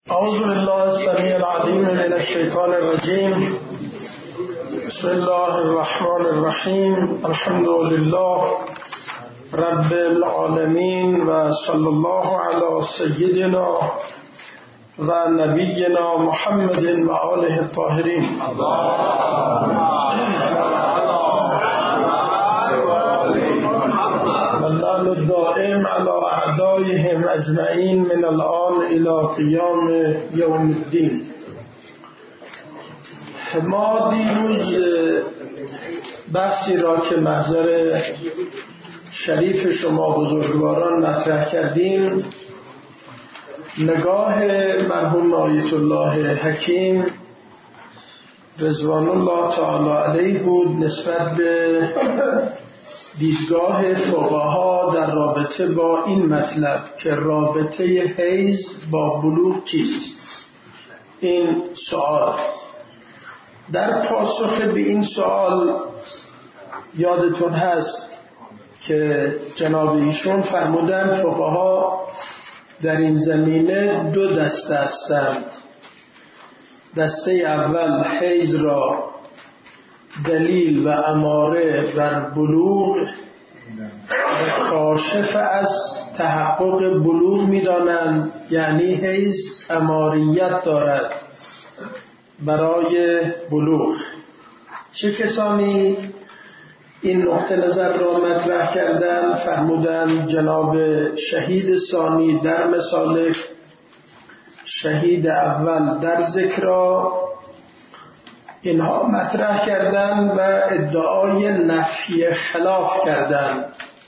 اعوذ بالله السمیع العلیم من الشیطان الرجیم. بسم الله الرحمن الرحیم. الحمد لله رب العالمین و صلی الله علی سیدنا و نبینا محمد و آله الطاهرین. واللعن الدائم على اعدائهم اجمعین من الآن الى قیام یوم الدین. ما دیروز بحثی را که محضر شریف شما بزرگواران مطرح کردیم، نگاه مرحوم آیت الله حکیم رضوان الله تعالی علیه بود نسبت به دیدگاه فقها در رابطه با این مطلب که رابطه حیض با بلوغ چیست. این سوال در پاسخ به این سوال یادتون هست که جناب ایشون فرمودند فقها در این زمینه دو دسته هستند. دسته اول حیض را دلیل و اماره بر بلوغ کاشف از تحقق بلوغ می‌دانند، یعنی حیض اماریت دارد برای بلوغ. چه کسانی این نقطه نظر را مطرح کردند؟ فرمودند جناب شهید ثانی در مسالک، شهید اول در ذکرا، اینها مطرح کردند و ادعای نفی خلاف کردند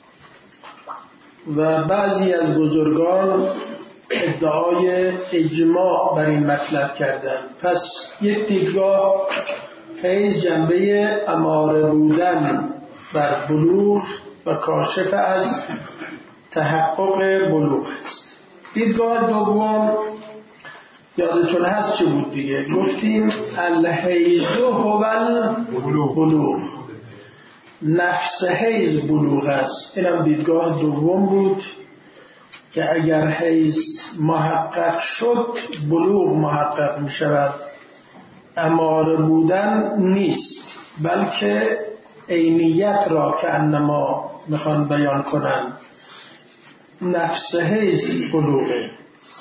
و بعضی از بزرگان ادعای اجماع بر این مطلب کردند. پس یک دیدگاه حیض جنبه اماره بودن بر بلوغ و کاشف از تحقق بلوغ است. دیدگاه دوم یادتون هست چه بود دیگه؟ گفتیم الحیض هو البلوغ، نفس حیض بلوغ است. اینم دیدگاه دوم بود که اگر حیض محقق شد بلوغ محقق می شود، اماره بودن نیست، بلکه عینیت را که انما میخوان بیان کنن، نفس حیض بلوغه.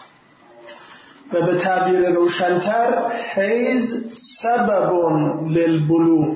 و به تعبیر روشن‌تر حیض سبب للبلوغ،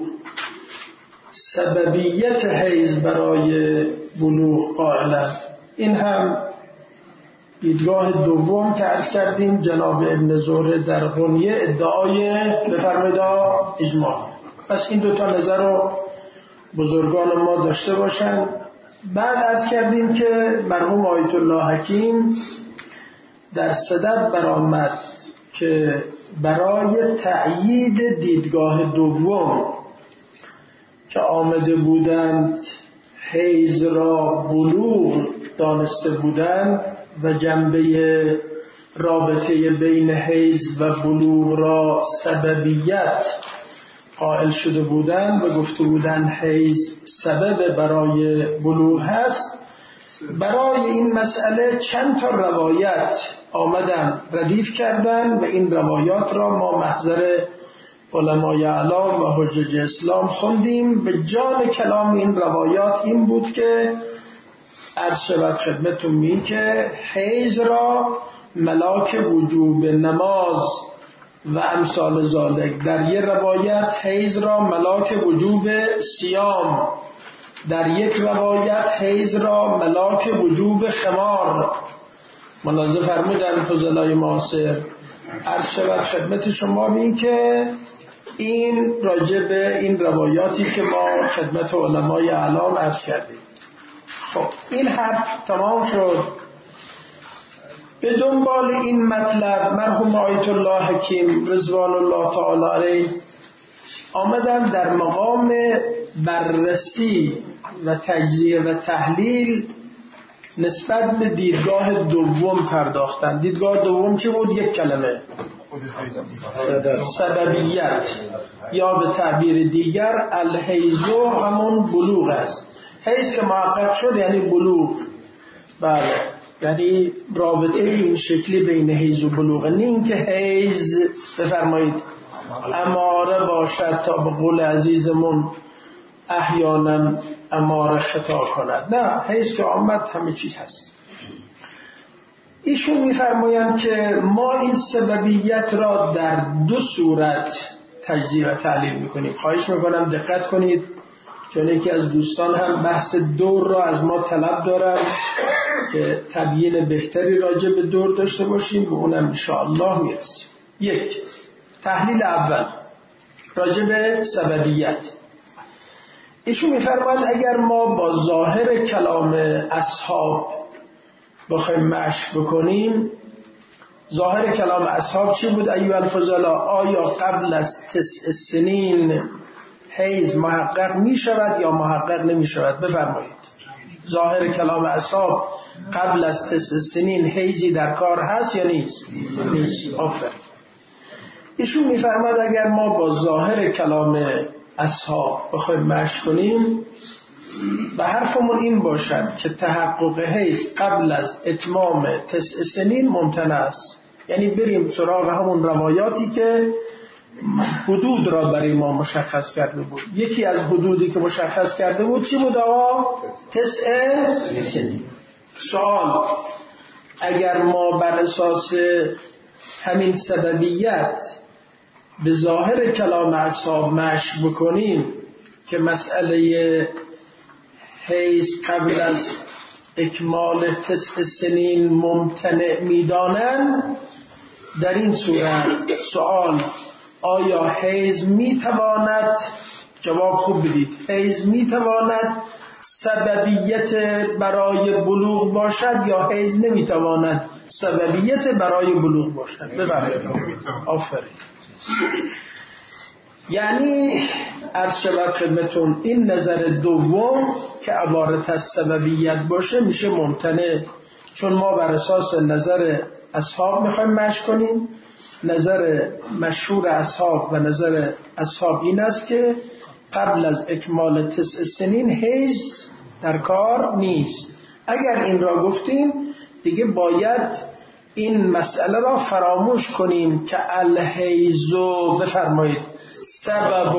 سببیت حیض برای بلوغ قائلند. این هم دیدگاه دوم که عرض کردیم جناب ابن زهره در غنیه ادعای بفرمایید اجماع. پس این دوتا نظر رو بزرگان ما داشته باشند. بعد عرض کردیم که مرحوم آیت الله حکیم در صدد برآمد که برای تأیید دیدگاه دوم که آمده بودند حیض را بلوغ دانسته بودند و جنبه رابطه بین حیض و بلوغ را سببیت قائل شده بودند و گفته بودند حیض سبب برای بلوغ هست، برای این مسئله چند تا روایت آمدن ردیف کردن و این روایات را ما محضر علمای اعلام و حجج اسلام خوندیم. به جان کلام این روایات این بود که عرض شود خدمتون که حیض را ملاک وجوب نماز و امثال ذالک، در یک روایت حیض را ملاک وجوب صیام، در یک روایت حیض را ملاک وجوب خمار. ملاحظه فرمودن فضلای معاصر. عرض شود خدمت شما این که این راجع به این روایاتی که ما خدمت علمای اعلام عرض کردیم. خب این حرف تمام شد. به دنبال این مطلب مرحوم آیت الله حکیم رضوان الله تعالی علیه آمدن در مقام بررسی و تجزیه و تحلیل نسبت به دیدگاه دوم پرداختن. دیدگاه دوم چی بود؟ یک کلمه، سببیت، یا به تعبیر دیگر الحیض همون بلوغ است. حیض که محقق شد یعنی بلوغ. بله یعنی رابطه این شکلی بین حیض و بلوغ، نه اینکه حیض بفرمایید اماره باشد تا به قول عزیزمون احیانا اماره خطا کند، نه، حیض که آمد همه چی هست. ایشون میفرمایند که ما این سببیت را در دو صورت تجزیه و تحلیل میکنیم. خواهش میکنم دقت کنید، چون یکی از دوستان هم بحث دور را از ما طلب دارن که تبیین بهتری راجع به دور داشته باشیم، به اونم انشاءالله میرسیم. یک، تحلیل اول راجع به سببیت. ایشون میفرماید اگر ما با ظاهر کلام اصحاب بخوایم مشی بکنیم، ظاهر کلام اصحاب چی بود ایها الفضلا؟ آیا قبل از 9 سنین حیض محقق می شود یا محقق نمی شود؟ بفرمایید. ظاهر کلام اصحاب قبل از 9 سنین حیضی در کار هست یا نیست؟ نیست. آفرین. ایشون میفرماد اگر ما با ظاهر کلام اصحاب بخوایم مشی کنیم، به حرفمون این باشد که تحقق حیض قبل از اتمام 9 سنین ممتنع است. یعنی بریم سراغ همون روایاتی که حدود را برای ما مشخص کرده بود. یکی از حدودی که مشخص کرده بود چی بود آقا؟ 9 سنین. سوال، اگر ما بر اساس همین سببیت به ظاهر کلام اصحاب مشی بکنیم که مسئله حیض قبل از اکمال 9 سنین ممتنع میدانند، در این صورت سوال، آیا حیض میتواند، جواب خوب بدید، حیض میتواند سببیت برای بلوغ باشد یا حیض نمیتواند سببیت برای بلوغ باشد؟ بفرمایید. آفرین. یعنی عرض شود خدمتون این نظر دوم که عبارت از سببیت باشه میشه ممتنع، چون ما بر اساس نظر اصحاب میخوایم مشی کنیم. نظر مشهور اصحاب و نظر اصحاب این است که قبل از اکمال 9 سنین حیض در کار نیست. اگر این را گفتیم دیگه باید این مسئله را فراموش کنیم که الحیض بفرمایید سبب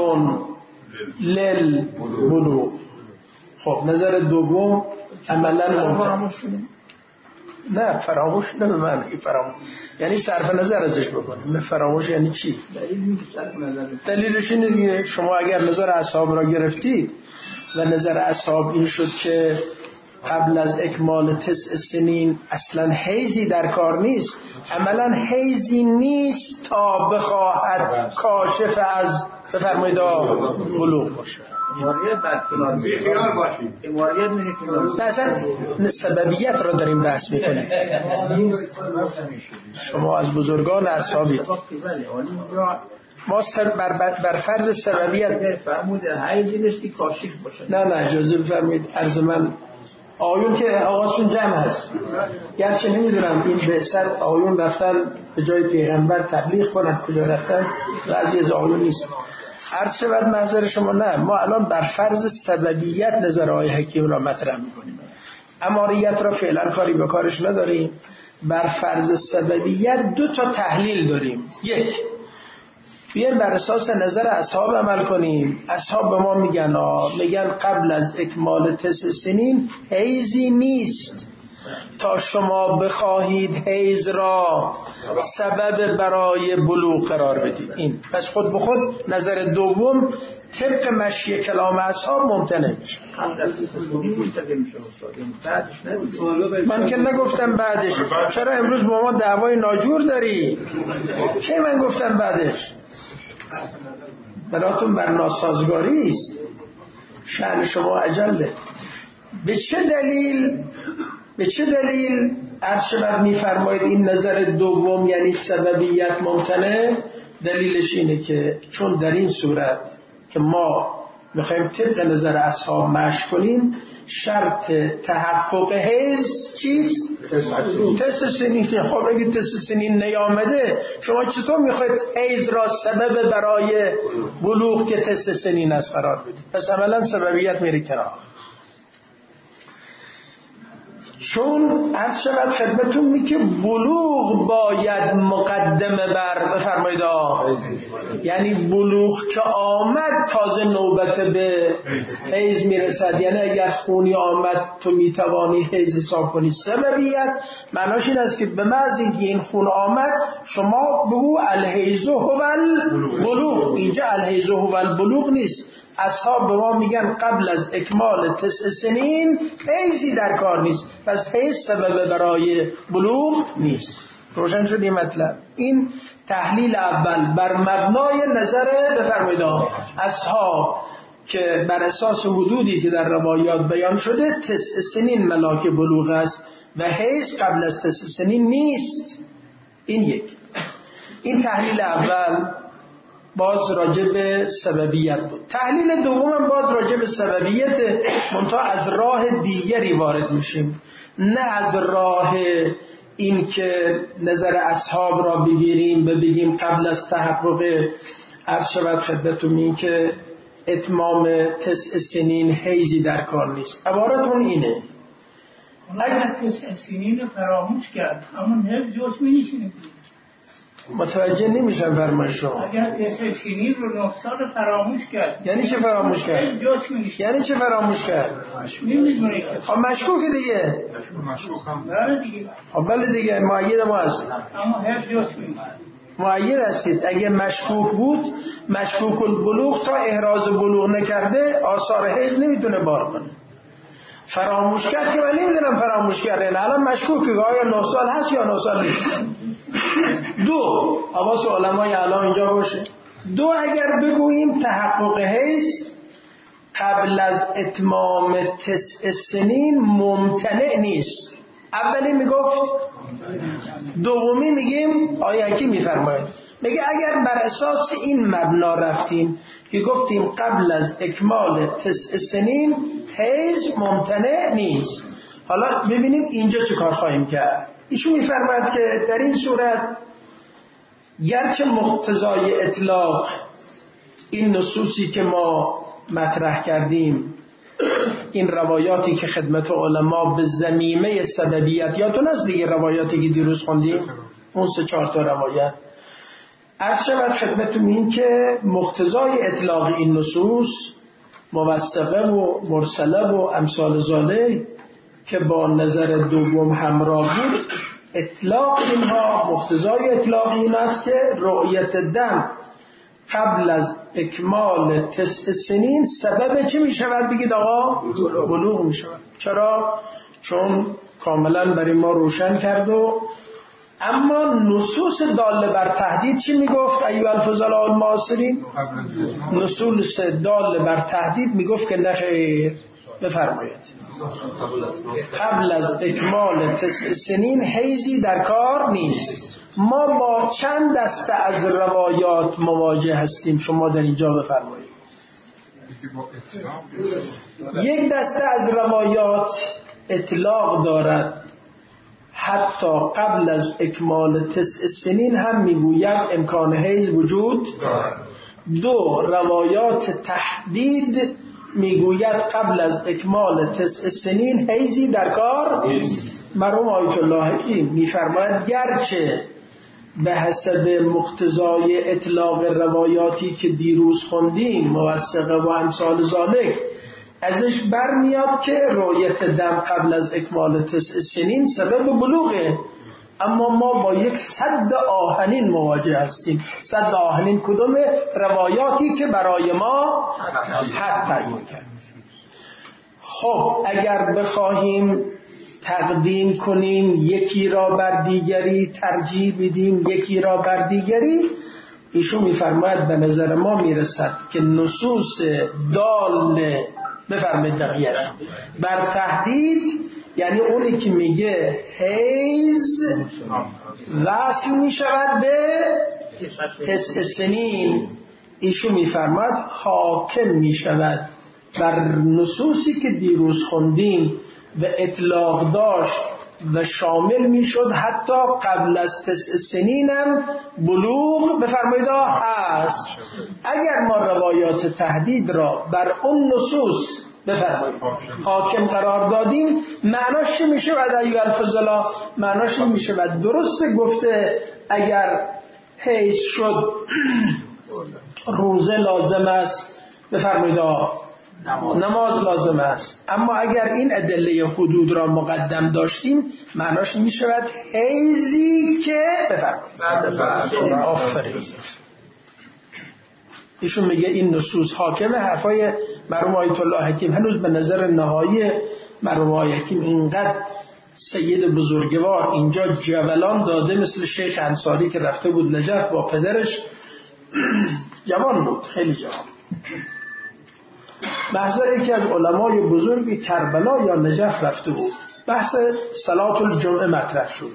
للبلوغ. خب نظر دوم عملا فراموش کنیم. نه فراموش نه به معنی فراموش یعنی صرف نظر ازش بکنیم. فراموش یعنی چی؟ دلیلش اینه دیگه، شما اگر نظر اصحاب را گرفتید و نظر اصحاب این شد که قبل از اکمال 9 سنین اصلا حیضی در کار نیست، عملا حیضی نیست تا بخواهد کاشف از بفرمایید بلوغ باشه. واریت بدکنار بیخیار باشید. واریت میکنید. اصلا سببیت را داریم بحث میکنیم. شما از بزرگان اصحابید. ما بر فرض سببیت فرموده حیضی نیست که کاشف باشه. نه اجازه بفرمایید. عرض من آیون که آغازشون جمع هست، گرچه نمیدونم این بعثت آیون رفتن به جای پیغمبر تبلیغ کنن کجا رفتن، بعضی از آیون نیست. عرض شود محضر شما، نه ما الان بر فرض سببیت نظر آقای حکیم را مطرح میکنیم، اماریت را فعلا کاری به کارش نداریم. بر فرض سببیت 2 تا تحلیل داریم. یک، بیایم بر اساس نظر اصحاب عمل کنیم. اصحاب به ما میگن قبل از اکمال 9 سنین حیضی نیست تا شما بخواهید حیض را سبب برای بلوغ قرار بدید. این پس خود به خود نظر دوم طبق مشی کلام اصحاب ممتنع میشه. من که نگفتم بعدش. چرا امروز با ما دعوای ناجور داری؟ کی من گفتم بعدش؟ براتون بر ناسازگاری است. شأن شما عجله. به چه دلیل عرض شود میفرمایید این نظر دوم یعنی سببیت ممتنع؟ دلیلش اینه که چون در این صورت که ما میخوایم طبق نظر اصحاب مشی کنیم، شرط تحقق حیض چیست؟ 9 سنین. خب اگه 9 سنین نیامده شما چطور میخواید حیض را سبب برای بلوغ که 9 سنین است قرار بدید؟ پس عملا سببیت میره کنار. چون عرض شود خدمتون می که بلوغ باید مقدمه بر بفرمایید یعنی بلوغ که آمد تازه نوبت به حیض میرسد. یعنی اگر خونی آمد تو میتوانی حیض حساب کنی. سببیت معناش این است که به محض اینکه این خون آمد شما بگو الحیض هو البلوغ. اینجا الحیض هو البلوغ نیست. اصحاب به ما میگن قبل از اکمال 9 سنین حیضی در کار نیست، پس حیض سبب برای بلوغ نیست. روشن شد این مطلب. این تحلیل اول بر مبنای نظر بفرمایید اصحاب که بر اساس حدودی که در روایات بیان شده 9 سنین ملاک بلوغ است و حیض قبل از 9 سنین نیست. این یک. این تحلیل اول باز راجع به سببیت بود. تحلیل دوم باز راجع به سببیت، منتها از راه دیگری وارد میشیم، نه از راه این که نظر اصحاب را بگیریم بگیم قبل از تحقق عرض شود خدمتتون این که اتمام 9 سنین حیضی در کار نیست. عبارتون اینه اگر 9 سنین رو فراموش کرد اما حیض جوش می‌نشینه. متوجه نمیشم فرمایش شما. اگر 9 سنین رو 9 سال فراموش کرد یعنی چه فراموش کرد؟ یعنی چه فراموش کرد؟ خب مشکوک دیگه. مشکوک هم داره دیگه. خب بله دیگه معید ما هست. اما حیض جوش می‌نشینه. معید هستید. اگه مشکوک بود مشکوک البلوغ تا احراز بلوغ نکرده آثار حیض نمیتونه بار کنه. فراموش کرد که من نمیدونم فراموش کرده. الان مشکوکه آیا 9 سال هست یا 9 سال نیست. دو، حواس علمای الان اینجا باشه. دو، اگر بگوییم تحقق حیض قبل از اتمام 9 سنین ممتنع نیست. اولی میگفت، دومی میگیم آیا کی میفرماید؟ میگه اگر بر اساس این مبنا رفتیم که گفتیم قبل از اکمال 9 سنین حیض ممتنع نیست. حالا ببینیم اینجا چه کار خواهیم کرد. ایشون میفرماید که در این صورت گرچه مقتضای اطلاق این نصوصی که ما مطرح کردیم، این روایاتی که خدمت علما به ضمیمه سببیت، یادتون از دیگه روایاتی که دیروز خوندیم اون 3-4 تا روایت، عرض شود خدمتون این که مقتضای اطلاق این نصوص موثقه و مرسله و امثال ذالک که با نظر دوم همراه بود، اطلاق اینها مقتضای اطلاق این است که رؤیت دم قبل از اکمال 9 سنین سبب چی می شود؟ بگید آقا بلوغ می شود. چرا؟ چون کاملا برای ما روشن کرد. و اما نصوص داله بر تهدید چی می گفت ایها الفضلاء المعاصرین؟ نصوص داله بر تهدید می گفت که نخیر. بفرمایید قبل از اکمال 9 سنین حیضی در کار نیست. ما با چند دسته از روایات مواجه هستیم؟ شما در اینجا بفرمایید. یک دسته از روایات اطلاق دارد حتی قبل از اکمال 9 سنین هم میگوید امکان حیض وجود دارد. دو، روایات تحدید میگوید قبل از اکمال 9 سنین حیضی در کار نیست. مرحوم آیت الله حکیم میفرماید گرچه به حسب مقتضای اطلاق روایاتی که دیروز خوندیم موثقه و امثال ذالک ازش برمیاد که رؤیت دم قبل از اکمال 9 سنین سبب بلوغه، اما ما با یک سد آهنین مواجه هستیم. سد آهنین کدومه؟ روایاتی که برای ما حد تعیین کرد. خب اگر بخواهیم تقدیم کنیم یکی را بر دیگری، ترجیح بدیم یکی را بر دیگری، ایشون میفرماید به نظر ما میرسد که نصوص دال بفرمایید بقیه‌اش بر تهدید، یعنی اونی که میگه حیض وصل میشود به 9 سنین، ایشون میفرماید حاکم میشود بر نصوصی که دیروز خوندیم و اطلاق داشت و شامل میشد حتی قبل از 9 سنینم بلوغ بفرمایید هست. اگر ما روایات تهدید را بر اون نصوص بفرمایید حاکم قرار دادیم، معناش چی میشه؟ بعد ایو الفضلا معناش این میشه و درسته گفته اگر حیض شد روزه لازم است، بفرمایید نماز لازم است. اما اگر این ادله حدود را مقدم داشتیم معناش می شود حیضی که بفرمایید آفرین. ایشون میگه این نصوص حاکمه. حرفای مرحوم آیت الله حکیم هنوز به نظر نهایی مرحوم آیت حکیم اینقدر سید بزرگوار اینجا جولان داده، مثل شیخ انصاری که رفته بود نجف با پدرش، جوان بود، خیلی جوان، محضر یکی از علمای بزرگی کربلا یا نجف رفته بود، بحث صلات الجمعه مطرح شد.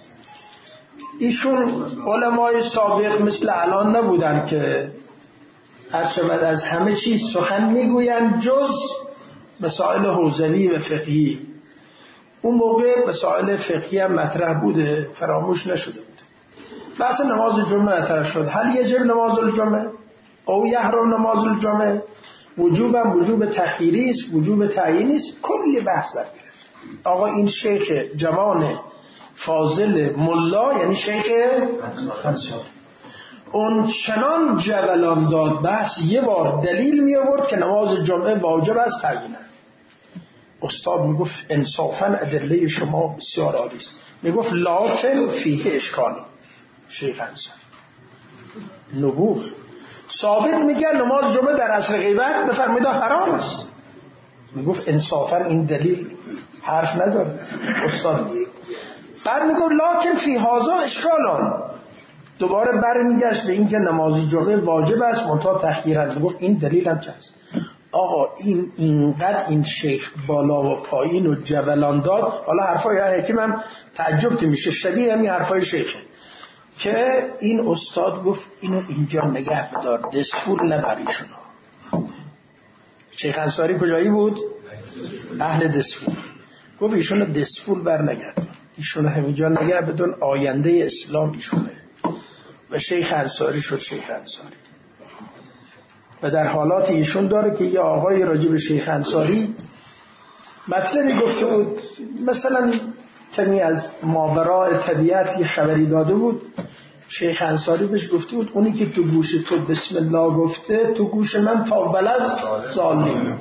ایشون علمای سابق مثل الان نبودن که هرچند از همه چیز سخن میگویند جز مسائل حوزوی و فقهی. اون موقع مسائل فقهی هم مطرح بوده، فراموش نشده بود. بحث نماز جمعه مطرح شد. هل یجب نماز الجمعه او یحرم نماز الجمعه؟ وجوبم وجوب تخییری است، وجوب تعیینی است، کلی بحث در گرفت. آقا این شیخ جوان فاضل ملا، یعنی شیخ انصاری، اون چنان جولان داد بحث، یه بار دلیل می آورد که نماز جمعه واجب است تعیینا. استاد می گفت انصافا ادله شما بسیار عالی است، می گفت لکن فیه اشکال. شیخ انصاری نبوغ ثابت میگه نماز جمعه در عصر غیبت بفرمایید حرام است. میگفت انصافا این دلیل حرف نداره استاد. بعد میگفت لکن فی هذا اشکالان، دوباره برمیگشت به این که نماز جمعه واجب است منتها تخییرا. میگفت این دلیل هم چه است؟ آقا این اینقدر این شیخ بالا و پایین و جولان داد. حالا حرفای حکیم هم تعجب میشه، شبیه همین حرفای شیخه که این استاد گفت اینو اینجا نگه بدار، دستور نبریشونو. شیخ انصاری کجایی بود؟ اهل دستور. گفت ایشونو دستور بر نگردون، ایشونو همینجا نگه بدون، آینده اسلام ایشونه. و شیخ انصاری شد شیخ انصاری. و در حالات ایشون داره که یه آقای راجع به شیخ انصاری مطلبی گفته بود، مثلا کمی از ماورای طبیعت یه خبری داده بود، شیخ انصاری بهش گفته بود اونی که تو گوش تو بسم الله گفته تو گوش من تا بلد ظالم.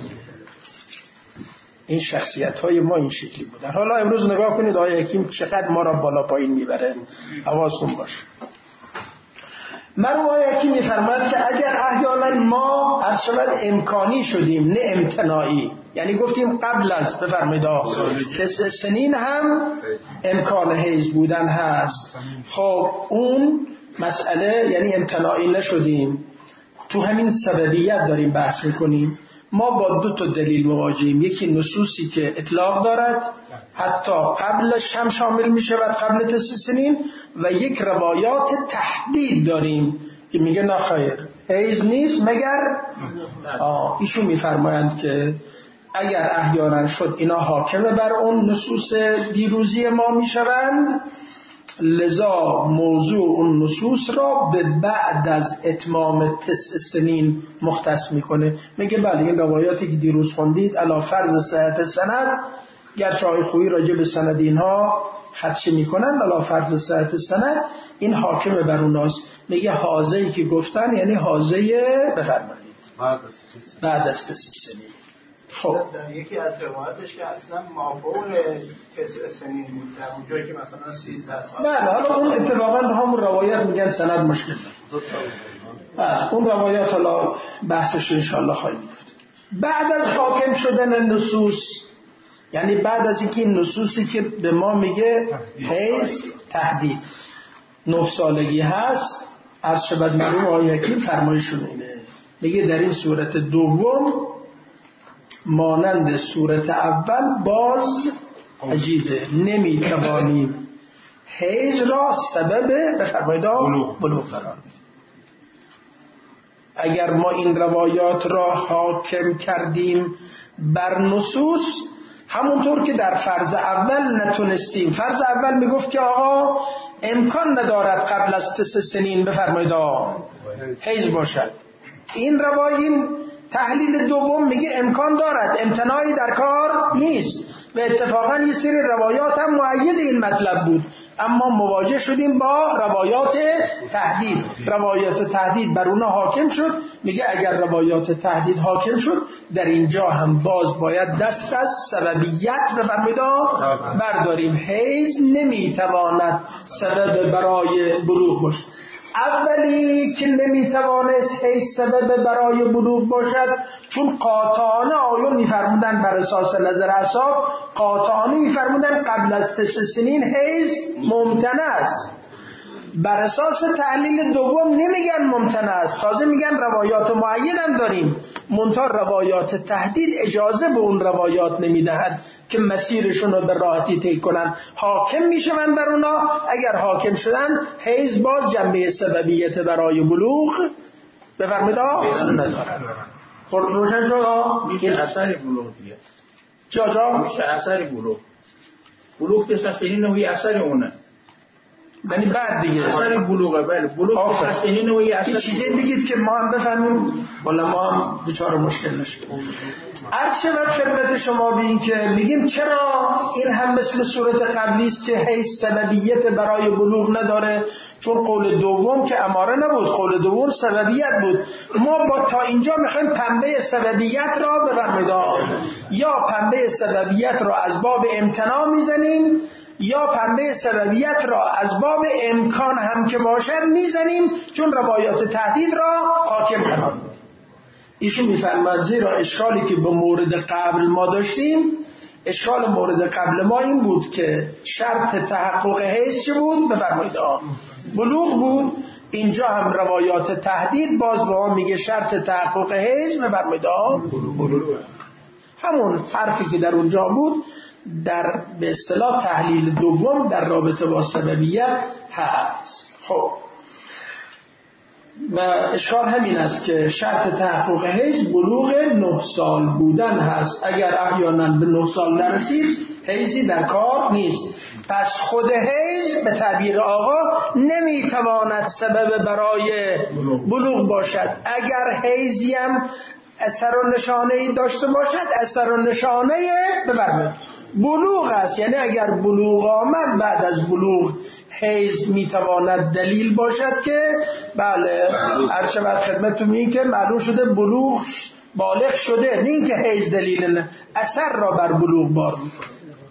این شخصیت های ما این شکلی بودن. حالا امروز نگاه کنید آقای حکیم چقدر ما را بالا پایین میبره، حواستون باشه. مرحوم آقای حکیم میفرماید که اگر احیانا ما ارشد امکانی شدیم نه امتناعی، یعنی گفتیم قبل از بفرمایید 9 سنین هم امکان حیض بودن هست، خب اون مسئله یعنی امتناعی نشدیم، تو همین سببیت داریم بحث میکنیم. ما با 2 دلیل مواجهیم، یکی نصوصی که اطلاق دارد حتی قبلش هم شامل میشه و قبل 9 سنین، و یک روایات تحدید داریم که میگه نه خیر حیض نیست مگر ایشون میفرمایند که اگر احیانا شد اینا حاکمه بر اون نصوص دیروزی ما میشوند، لذا موضوع اون نصوص را به بعد از اتمام 9 سنین مختص میکنه. میگه بله این روایاتی که دیروز خوندید علی فرض صحت سند، گرچه آقای خویی راجع به سند اینها خدشه میکنن، علی فرض صحت سند این حاکمه بر اوناست. میگه حاضه‌ای که گفتن یعنی حاضه بفرمایید بعد از 9 سنین. خب در یکی از روایاتش که اصلا مافوق 9 سنین بود، در اونجایی که مثلا 13 سال. بله حالا اون اتفاقا همون روایت میگن سند مشکل داره. اون روایات حالا بحثش انشاءالله خواهیم بود. بعد از حاکم شدن نصوص، یعنی بعد از اینکه این نصوصی که به ما میگه حیض تحدید 9 سالگی هست، عرض شد از مرحوم آقای حکیم فرمایشون اینه، میگه در این صورت دوم مانند صورت اول باز عجیبه، نمیتوانیم حیض را سبب بفرمایید بلوغ قرار بدیم. اگر ما این روایات را حاکم کردیم بر نصوص، همونطور که در فرض اول نتونستیم، فرض اول میگفت که آقا امکان ندارد قبل از 9 سنین بفرمایید حیض باشد، این روایین تحلیل دوم میگه امکان دارد، امتناعی در کار نیست و اتفاقا یه سری روایات هم مؤید این مطلب بود، اما مواجه شدیم با روایات تهدید. روایات تهدید بر اونا حاکم شد. میگه اگر روایات تهدید حاکم شد، در اینجا هم باز باید دست از سببیت بفرمایید برداریم. حیض نمیتواند سبب برای بلوغ باشد. اولی که نمیتوانست حیض سبب برای بلوغ باشد، چون قاطعانه آیون میفرمودن بر اساس نظر اصحاب، قاطعانه میفرمودن قبل از 9 سنین حیض ممتنع است. بر اساس تحلیل دوم نمیگن ممتنع است، تازه میگن روایات مؤید هم داریم، منتها روایات تهدید اجازه به اون روایات نمیدهد که مسیرشون رو به راحتی طی کنن. حاکم میشون بر اونا. اگر حاکم شدن، حیض باز جنبه سببیت برای بلوغ بفرمایید نداره. روشن شد؟ میشه اثر بلوغ دیگه. جا میشه اثر بلوغ که سنین نوعی اثر اونه، یعنی بعد دیگه اثر بلوغه. بله بلوغ که سنین نوعی اثر. این چیزی بگید که ما هم بفهمیم، والا ما هم بیچاره مشکل نشه. عرض شود خدمت شما به این که میگیم چرا این هم مثل صورت قبلی است که حیث سببیت برای بلوغ نداره، چون قول دوم که اماره نبود، قول دوم سببیت بود. ما با تا اینجا میخوایم پنبه سببیت را بفرمایید، یا پنبه سببیت را از باب امتناع میزنیم، یا پنبه سببیت را از باب امکان هم که باشد میزنیم، چون روایات تهدید را حاکم قرار میدیم. ایشون میفرماد زیرا اشکالی که به مورد قبل ما داشتیم، اشکال مورد قبل ما این بود که شرط تحقق حیض چه بود؟ بفرمایید بلوغ بود. اینجا هم روایات تهدید باز به ما میگه شرط تحقق حیض بفرمایید بلوغ. همون حرفی که در اونجا بود در به اصطلاح تحلیل دوم در رابطه با سببیت هست. خب و اشکال همین است که شرط تحقق حیض بلوغ 9 سال بودن هست. اگر احیانا به 9 سال نرسید، حیضی در کار نیست. پس خود حیض به تعبیر آقا نمیتواند سبب برای بلوغ باشد. اگر حیضی هم اثر و نشانه‌ای داشته باشد، اثر و نشانه بفرمایید بلوغ است. یعنی اگر بلوغ آمد، بعد از بلوغ حیض میتواند دلیل باشد که بله هر چقدر خدمتتون میگم که معلوم شده بلوغ بالغ شده، نه اینکه حیض دلیل نه، اثر را بر بلوغ بار میکنه.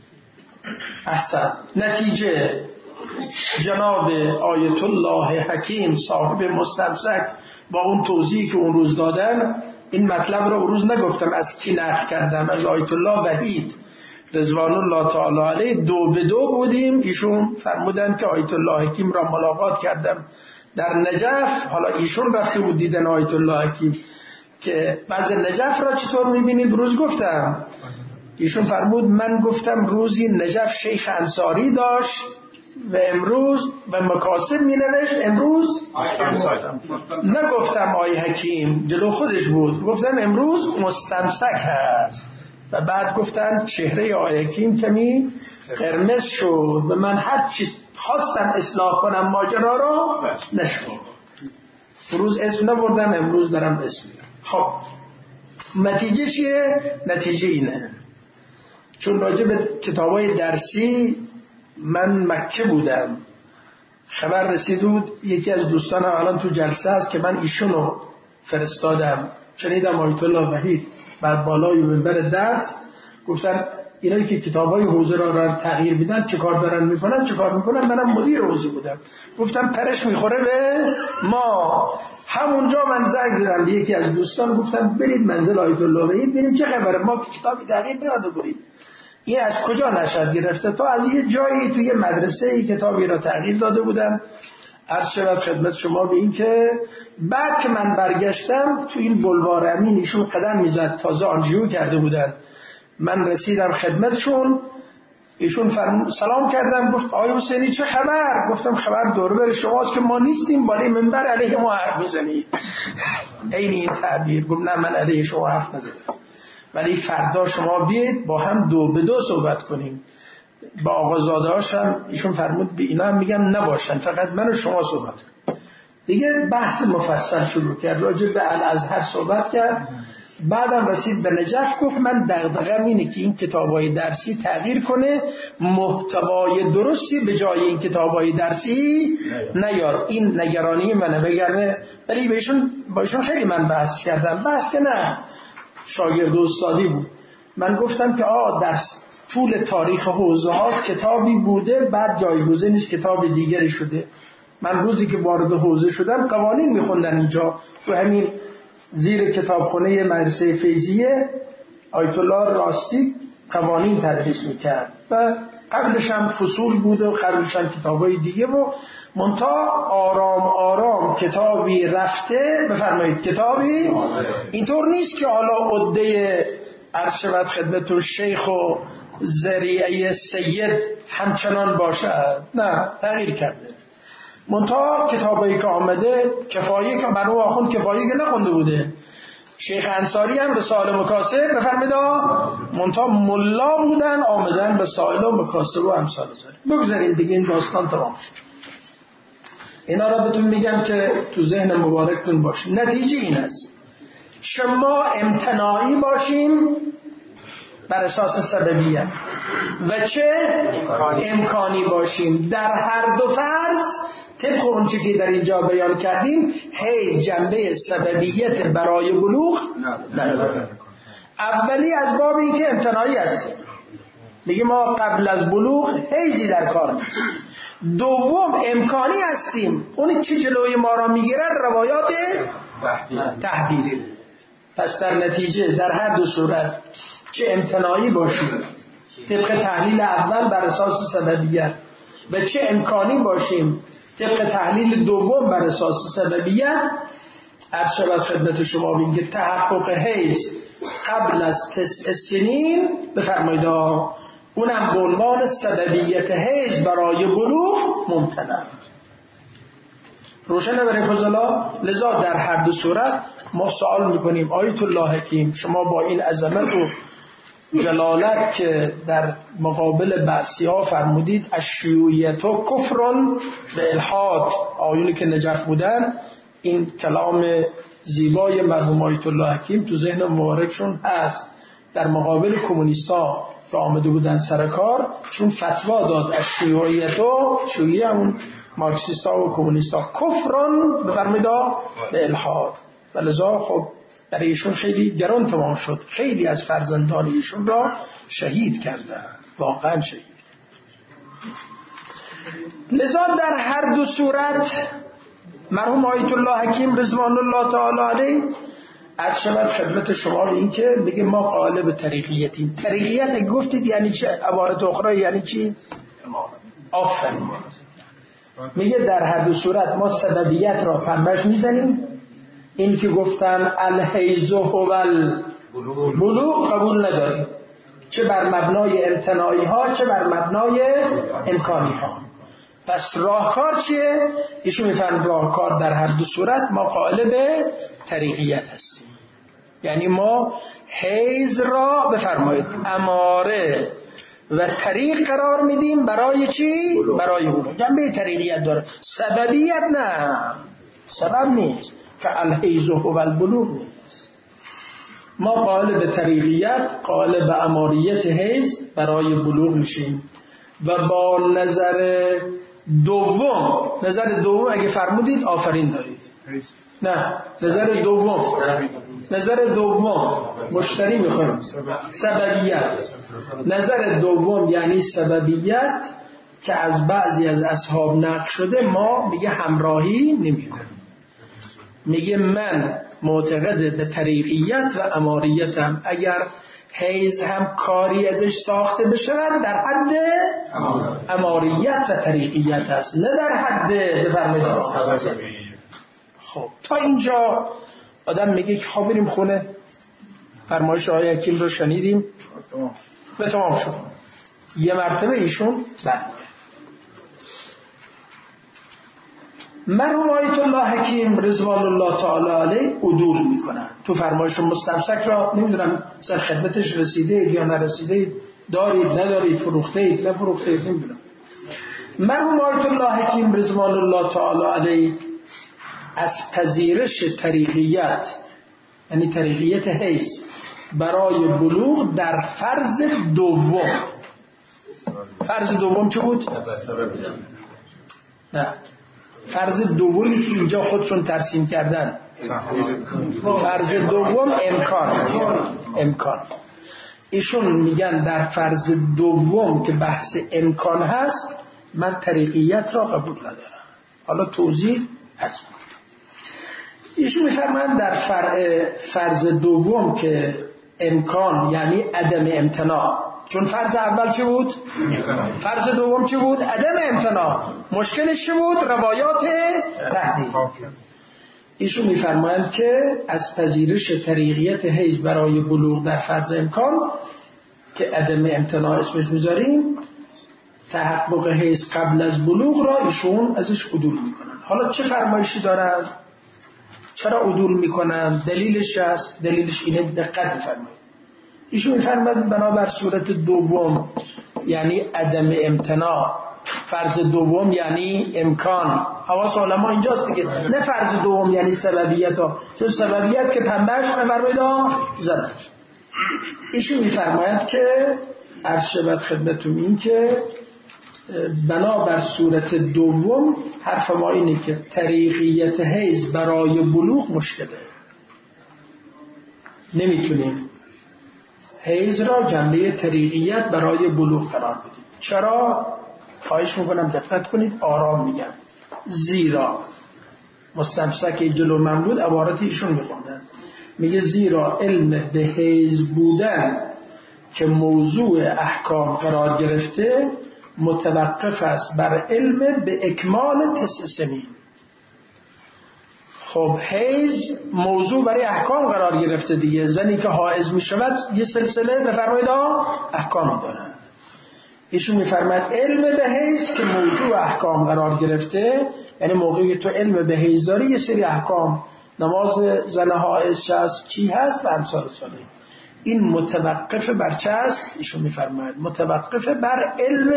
احسن. نتیجه جناب آیت الله حکیم صاحب مستمسک با اون توضیحی که اون روز دادن، این مطلب را اون روز نگفتم از کی نقل کردم، از آیت الله وحید رضوان الله تعالی علیه 2 به 2 بودیم. ایشون فرمودن که آیت الله حکیم را ملاقات کردم در نجف. حالا ایشون رفته بود دیدن آیت الله حکیم که بعض نجف را چطور میبینید. روز گفتم ایشون فرمود من گفتم روزی نجف شیخ انصاری داشت و امروز به مکاسب می نوشت، امروز نگفتم آی حکیم، جلو خودش بود، گفتم امروز مستمسک هست. و بعد گفتن چهره آی حکیم کمی قرمز شد و من هر چی خواستم اصلاح کنم ماجرا را نشد. روز اسم نبردم، امروز دارم اسم میگم. خب نتیجه چیه؟ نتیجه اینه، چون راجع به کتابای درسی من مکه بودم، خبر رسید بود یکی از دوستانم الان تو جلسه است که من ایشونو فرستادم، شنیدم آیت الله وحید بر بالای منبر درس گفتن اینایی که کتابای حوزه را تغییر میدن چه کار دارن میکنن، چه کار میکنن. منم مدیر حوزه بودم، گفتم پرش میخوره به ما. همونجا من زنگ زدم به یکی از دوستان، گفتم برید منزل آیت الله وحید ببینیم چه خبره، ما کتابی تغییر نداده بودیم. این از کجا نشد گرفته؟ تا از یه جایی توی مدرسه کتابی را تغییر داده بودم. عرض شود خدمت شما به این که بعد که من برگشتم تو این بلوار امین ایشون قدم میزد، تازه آنجیو کرده بودن. من رسیدم خدمتشون، ایشون سلام کردم، گفت آقای حسینی چه خبر؟ گفتم خبر دوربر شماست که ما نیستیم بالای منبر علیه ما حرف میزنید. این تعبیر. گفت نه من علیه شما حرف نزدم، ولی فردا شما بیاید با هم 2 به 2 صحبت کنیم. با آقازاده هاشم ایشون فرمود به اینا هم میگم نباشن، فقط من و شما صحبت کنیم. دیگه بحث مفصل شروع کرد، راجع به الازهر صحبت کرد. بعدم رسید به نجف، گفت من دغدغه‌م اینه که این کتاب‌های درسی تغییر کنه، محتوای درستی به جای این کتاب‌های درسی نیار. این نگرانی منه، وگرنه ولی با ایشون خیلی من بحث کردم. بحث که نه شاگرد و استادی بود. من گفتم که در طول تاریخ حوزه ها کتابی بوده، بعد جایگزینش کتاب دیگری شده. من روزی که وارد حوزه شدم قوانین میخوندن اینجا تو همین زیر کتابخونه مدرسه فیضیه، آیت الله راستی قوانین تدریس میکرد و قبلش هم فصول بود و قبلش هم کتابای دیگه و منتها آرام آرام کتابی رفته. بفرمایید کتابی اینطور نیست که حالا عده عرشبت خدمت شیخ و ذریعه سید همچنان باشد، نه تغییر کرده. منتها کتابایی که آمده کفایه که بنو آخوند کفایه که نخونده بوده. شیخ انصاری هم رساله مکاسب بفرمید منتها ملا بودن، آمدن رساله و مکاسب و امثال ذالک. بگذاریم دیگه این داستان تمام شد. اینا را بهتون میگم که تو ذهن مبارکتون باشه. نتیجه این است شما امتناعی باشیم بر اساس سببیت و چه امکانی باشیم. در هر دو فرض طبق اونچه که در اینجا بیان کردیم حیز جنبه سببیت برای بلوغ نداره. اولی از باب این که امتناعی هستیم، میگه ما قبل از بلوغ حیزی در کار نیست. دوم امکانی هستیم، اون چه جلوی ما را میگیرد روایات تحدیدی. پس در نتیجه در هر دو صورت چه امتناعی باشیم طبق تحلیل اول بر اساس سببیت و چه امکانی باشیم طبق تحلیل دوم بر اساس سببیت، عرض شود خدمت شما بین که تحقق حیز قبل از 9 سنین بفرمایید اونم به عنوان سببیت حیز برای بلوغ ممتنع. روشنه برای فضلا؟ لذا در هر دو صورت ما سوال میکنیم آیت الله حکیم شما با این عظمت و جلالت که در مقابل بعثی ها فرمودید الشیوعیت و کفرن به الحاد، آیونی که نجف بودن، این کلام زیبای مرحوم آیت الله حکیم تو ذهن مبارکشون هست. در مقابل کمونیستا که آمده بودن سر کار چون فتوا داد الشیوعیت و شیوعی همون مارکسیستا و کمونیستا کفرن بفرمایید به الحاد، و لذا خب برای ایشون خیلی گران تمام شد. خیلی از فرزندان ایشون را شهید کردن، واقعا شهید. لذا در هر دو صورت مرحوم آیت الله حکیم رضوان الله تعالی علیه از شبت خدمت شما این که بگه ما قالب طریقیتیم. طریقیت گفتید یعنی چه؟ عبارت اخرى یعنی چی؟ آفرین. میگه در هر دو صورت ما سببیت را پنبش میزنیم. این که گفتن الحیض و بلوغ قبول نداریم، چه بر مبنای امتناعی ها چه بر مبنای امکانی ها. پس راهکار چیه؟ ایشون میفرماید راهکار در هر دو صورت ما قالب طریقیت هستیم. یعنی ما حیض را بفرمایید اماره و طریق قرار میدیم. برای چی؟ برای بلوغ. جنبه طریقیت داره، سببیت نه، سبب نیست که الحیض و البلوغ نیست. ما قالب طریقیت قالب اماریت حیض برای بلوغ میشیم. و با نظر دوم اگه فرمودید آفرین دارید. نه نظر دوم مشتری میخوایم سببیت. نظر دوم یعنی سببیت که از بعضی از اصحاب نقل شده، ما میگه همراهی نمیکنیم. میگه من معتقد به طریقیت و اماریتم. اگر حیض هم کاری ازش ساخته بشه در حد اماریت و طریقیت هست، نه در حد بفرمایید. خب تا اینجا آدم میگه که خب بریم خونه، فرمایش آقای حکیم رو شنیدیم و تمام شد. یه مرتبه ایشون مرحوم آیت الله حکیم رضوان الله تعالی علیه عدول میکنن. تو فرمایش مستمسک را نمیدونم سر خدمتش رسیده یا نرسیده، دارید ندارید، فروخته اید نفروخته اید، نمیدونم. مرحوم آیت الله حکیم رضوان الله تعالی علیه از پذیرش طریقیت یعنی طریقیت حیض برای بلوغ در فرض دوم. فرض دوم چه بود؟ نه، فرض دومی که اینجا خودشون ترسیم کردن. فرض دوم امکان. ایشون میگن در فرض دوم که بحث امکان هست من طریقیت را قبول ندارم. حالا توضیح هست. ایشون میفرمایند در فرض دوم که امکان یعنی عدم امتناع، چون فرض اول چه بود؟ فرض دوم چه بود؟ عدم امتناع. مشکلش چه بود؟ روایات تهدید. ایشون میفرمایند که از پذیرش طریقیت حیض برای بلوغ در فرض امکان که عدم امتناع اسمش میذاریم، تحقق حیض قبل از بلوغ را ایشون ازش عدول میکنن. حالا چه فرمایشی دارن؟ چرا عدول میکنن؟ دلیلش هست. دلیلش اینه، دقت بفرمایید. ایشون میفرمایند بنابر صورت دوم یعنی عدم امتناع، فرض دوم یعنی امکان. حواس علما اینجاست دیگه، نه فرض دوم یعنی سببیت ها، چون سببیت که پنبهش بفرمایید زدن. ایشون میفرمایند که عرض شود خدمتتون این که بنابر صورت دوم حرف ما اینه که طریقیت حیض برای بلوغ مشکله. نمیتونیم حیض را جنبه طریقیت برای بلوغ قرار بدیم. چرا؟ خواهش میکنم دقت کنید، آرام میگم. زیرا مستمسک جلو ممدود عبارت ایشون میخوندن، میگه زیرا علم به حیض بودن که موضوع احکام قرار گرفته متوقف است بر علم به اکمال 9 سنین. خب حیض موضوع برای احکام قرار گرفته دیگه. زنی که حائض میشود یه سلسله بفرمایید احکام دارن. ایشون میفرماید علم به حیض که موضوع احکام قرار گرفته، یعنی موقعی تو علم به حیض داری یه سری احکام، نماز زن حائض چی هست و امثال ساله، این متوقف بر چه است؟ ایشون میفرماید متوقف بر علم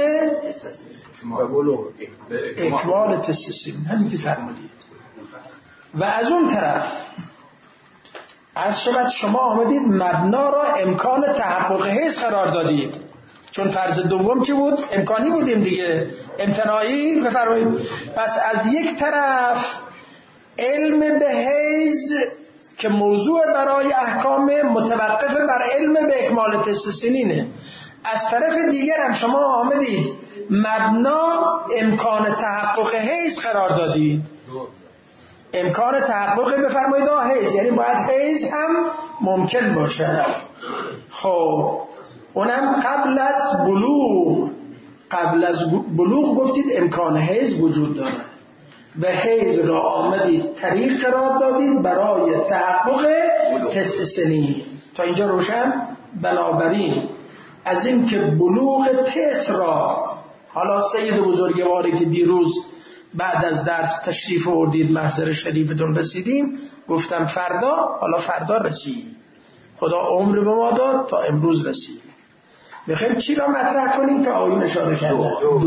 اکمال 9 سنین. همین که فرمودید. و از اون طرف از شبت شما آمدید مبنا را امکان تحقق حیض قرار دادید، چون فرض دوم چی بود؟ امکانی بودیم دیگه، امتناعی. بفرمایید. پس از یک طرف علم به حیض که موضوع برای احکام متوقف بر علم به اکمال 9 سنینه، از طرف دیگر هم شما آمدید مبنا امکان تحقق حیض قرار دادید. امکان تحقق بفرمایید حیض یعنی باید حیض هم ممکن باشه. خب اونم قبل از بلوغ. قبل از بلوغ گفتید امکان حیض وجود داره و حیض را آمدید طریق قرار دادید برای تحقق 9 سنین. تا اینجا روشن؟ بنابراین از این که بلوغ تس را، حالا سید بزرگواری که دیروز بعد از درس تشریف آوردید محضر شریفتون رسیدیم، گفتم فردا، حالا فردا رسید، خدا عمر به ما داد تا امروز رسید. میخوایم چی را مطرح کنیم که آیون اشاره کرده؟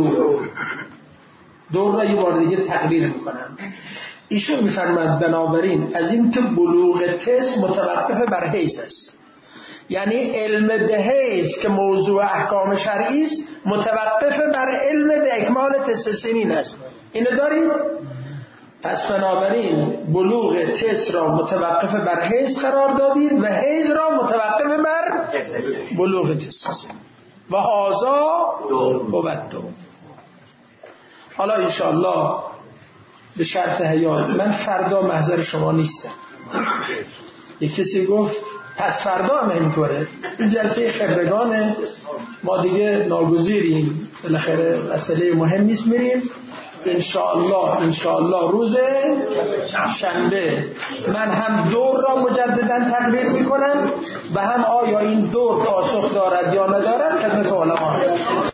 دور را یه بار دیگه تقریر میکنم. ایشون میفرماید بنابراین از این که بلوغ تس متوقف بر حیض است، یعنی علم به حیض که موضوع احکام شرعی است متوقف بر علم به اکمال 9 سنین است. اینو دارید؟ پس بنابراین بلوغ تس را متوقف بر حیض قرار دادید و حیض را متوقف بر بلوغ تس و هذا بود. حالا انشاءالله به شرط حیات من فردا محضر شما نیستم. یک کسی گفت پس فردا هم اینطوره. این جلسه خبرگانه، ما دیگه ناگزیریم، بالاخره مسئله مهم نیست، میریم انشاءالله روز شنبه من هم دور را مجددا تقریر میکنم و هم آیا این دور پاسخ دارد یا ندارد خدمت علما